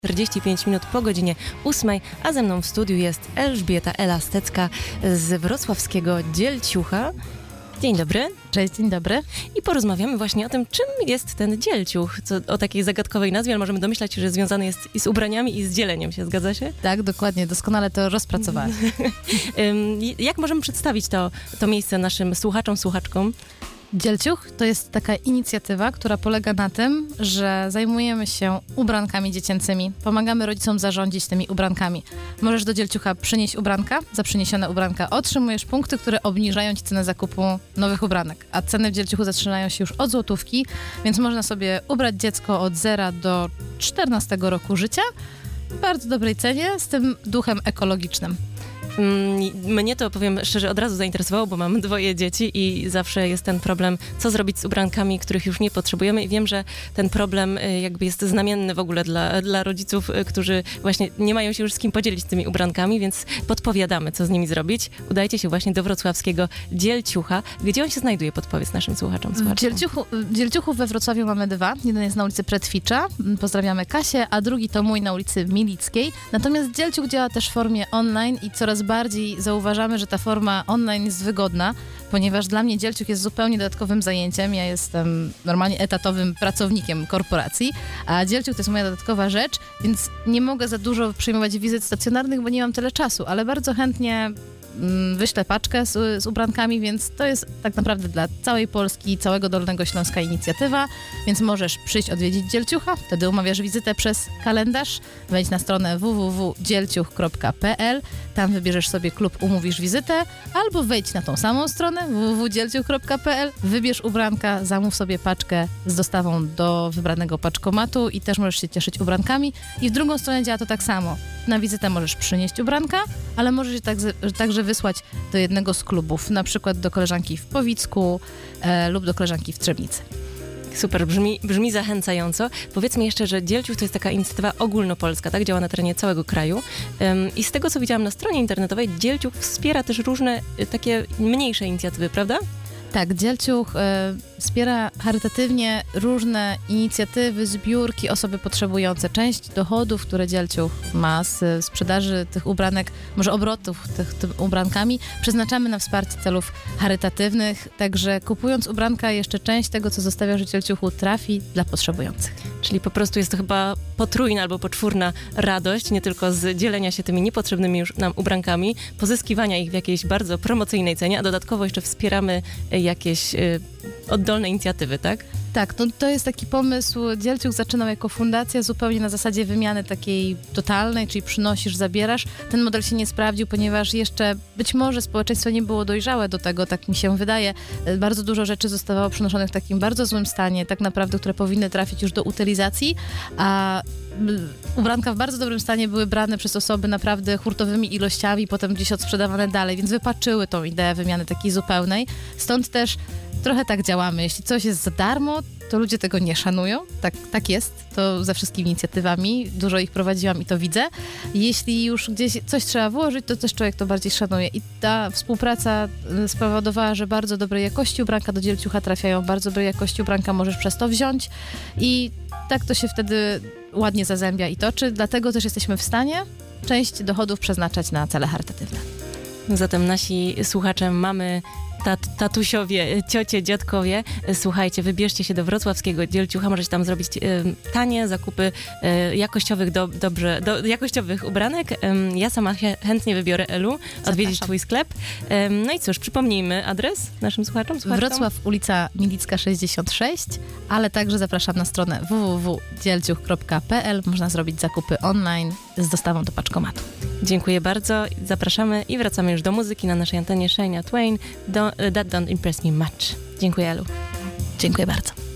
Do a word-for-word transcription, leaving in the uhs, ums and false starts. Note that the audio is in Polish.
czterdzieści pięć minut po godzinie ósmej, a ze mną w studiu jest Elżbieta Elastecka z wrocławskiego Dzielciucha. Dzień dobry. Cześć, dzień dobry. I porozmawiamy właśnie o tym, czym jest ten dzielciuch, co, o takiej zagadkowej nazwie, ale możemy domyślać się, że związany jest i z ubraniami, i z dzieleniem się, zgadza się? Tak, dokładnie, doskonale to rozpracowałaś. Jak możemy przedstawić to, to miejsce naszym słuchaczom, słuchaczkom? Dzielciuch to jest taka inicjatywa, która polega na tym, że zajmujemy się ubrankami dziecięcymi. Pomagamy rodzicom zarządzić tymi ubrankami. Możesz do Dzielciucha przynieść ubranka. Za przyniesione ubranka otrzymujesz punkty, które obniżają ci cenę zakupu nowych ubranek. A ceny w Dzielciuchu zaczynają się już od złotówki, więc można sobie ubrać dziecko od zera do czternastego roku życia w bardzo dobrej cenie, z tym duchem ekologicznym. Mnie to, powiem szczerze, od razu zainteresowało, bo mam dwoje dzieci i zawsze jest ten problem, co zrobić z ubrankami, których już nie potrzebujemy, i wiem, że ten problem jakby jest znamienny w ogóle dla, dla rodziców, którzy właśnie nie mają się już z kim podzielić tymi ubrankami, więc podpowiadamy, co z nimi zrobić. Udajcie się właśnie do wrocławskiego Dzielciucha. Gdzie on się znajduje? Podpowiedz naszym słuchaczom. W Dzielciuchu, Dzielciuchów we Wrocławiu mamy dwa. Jeden jest na ulicy Pretwicza, pozdrawiamy Kasię, a drugi to mój na ulicy Milickiej. Natomiast Dzielciuch działa też w formie online i coraz bardziej zauważamy, że ta forma online jest wygodna, ponieważ dla mnie Dzielciuch jest zupełnie dodatkowym zajęciem. Ja jestem normalnie etatowym pracownikiem korporacji, a Dzielciuch to jest moja dodatkowa rzecz, więc nie mogę za dużo przyjmować wizyt stacjonarnych, bo nie mam tyle czasu, ale bardzo chętnie wyślę paczkę z, z ubrankami, więc to jest tak naprawdę dla całej Polski, całego Dolnego Śląska inicjatywa, więc możesz przyjść odwiedzić Dzielciucha, wtedy umawiasz wizytę przez kalendarz, wejdź na stronę w w w kropka dzielciuch kropka p l, tam wybierzesz sobie klub, umówisz wizytę, albo wejdź na tą samą stronę w w w kropka dzielciuch kropka p l, wybierz ubranka, zamów sobie paczkę z dostawą do wybranego paczkomatu i też możesz się cieszyć ubrankami. I w drugą stronę działa to tak samo. Na wizytę możesz przynieść ubranka, ale możesz je tak, także wysłać do jednego z klubów, na przykład do koleżanki w Powicku e, lub do koleżanki w Trzebnicy. Super, brzmi, brzmi zachęcająco. Powiedzmy jeszcze, że Dzielciuch to jest taka inicjatywa ogólnopolska, tak? Działa na terenie całego kraju. Um, I z tego, co widziałam na stronie internetowej, Dzielciuch wspiera też różne y, takie mniejsze inicjatywy, prawda? Tak, Dzielciuch e, wspiera charytatywnie różne inicjatywy, zbiórki, osoby potrzebujące. Część dochodów, które Dzielciuch ma z sprzedaży tych ubranek, może obrotów tych, tym ubrankami, przeznaczamy na wsparcie celów charytatywnych, także kupując ubranka, jeszcze część tego, co zostawiasz w Dzielciuchu, trafi dla potrzebujących. Czyli po prostu jest to chyba potrójna albo poczwórna radość, nie tylko z dzielenia się tymi niepotrzebnymi już nam ubrankami, pozyskiwania ich w jakiejś bardzo promocyjnej cenie, a dodatkowo jeszcze wspieramy jakieś y, oddolne inicjatywy, tak? Tak, to, to jest taki pomysł. Dzielciuch zaczynał jako fundacja zupełnie na zasadzie wymiany takiej totalnej, czyli przynosisz, zabierasz. Ten model się nie sprawdził, ponieważ jeszcze być może społeczeństwo nie było dojrzałe do tego, tak mi się wydaje. Bardzo dużo rzeczy zostawało przynoszonych w takim bardzo złym stanie, tak naprawdę, które powinny trafić już do utylizacji, a ubranka w bardzo dobrym stanie były brane przez osoby naprawdę hurtowymi ilościami i potem gdzieś odsprzedawane dalej, więc wypaczyły tą ideę wymiany takiej zupełnej. Stąd też trochę tak działamy. Jeśli coś jest za darmo, to ludzie tego nie szanują. Tak, tak jest. To ze wszystkimi inicjatywami. Dużo ich prowadziłam i to widzę. Jeśli już gdzieś coś trzeba włożyć, to też człowiek to bardziej szanuje. I ta współpraca spowodowała, że bardzo dobrej jakości ubranka do Dzielciucha trafiają. Bardzo dobrej jakości ubranka możesz przez to wziąć. I tak to się wtedy ładnie zazębia i toczy. Dlatego też jesteśmy w stanie część dochodów przeznaczać na cele charytatywne. Zatem nasi słuchacze, mamy, tat, tatusiowie, ciocie, dziadkowie, słuchajcie, wybierzcie się do wrocławskiego Dzielciucha, możecie tam zrobić y, tanie zakupy y, jakościowych, do, dobrze, do, jakościowych ubranek. Y, ja sama chętnie wybiorę, Elu, odwiedzić twój sklep. Y, no i cóż, przypomnijmy adres naszym słuchaczom. słuchaczom. Wrocław, ulica Milicka sześćdziesiąt sześć, ale także zapraszam na stronę w w w kropka dzielciuch kropka p l. Można zrobić zakupy online z dostawą do paczkomatu. Dziękuję bardzo, zapraszamy i wracamy już do muzyki na naszej antenie. Shania Twain, do, That Don't Impress Me Much. Dziękuję, Elu. Dziękuję bardzo.